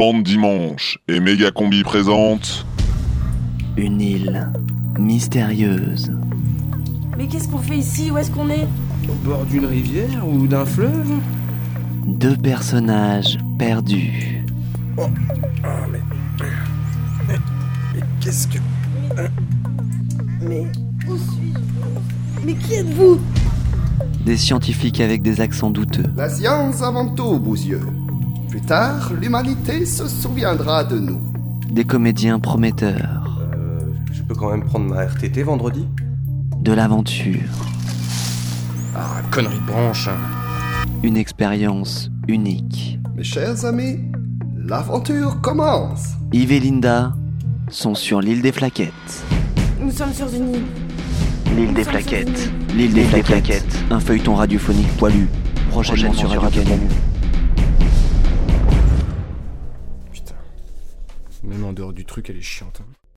Pente Dimanche et Mégacombi présente Une île mystérieuse. Mais qu'est-ce qu'on fait ici? Où est-ce qu'on est? Au bord d'une rivière ou d'un fleuve? Deux personnages perdus. Mais qu'est-ce que... Mais où suis-je? Mais qui êtes-vous? Des scientifiques avec des accents douteux. La science avant tout, Bousieux. Plus tard, l'humanité se souviendra de nous. Des comédiens prometteurs. Je peux quand même prendre ma RTT vendredi? De l'aventure. Ah, connerie de branche. Une expérience unique. Mes chers amis, l'aventure commence. Yves et Linda sont sur l'île des Flaquettes. Nous sommes sur une île. L'île des Flaquettes. L'île des Flaquettes. Un feuilleton radiophonique poilu. Prochainement sur Radio Canu. Putain. Même en dehors du truc, elle est chiante.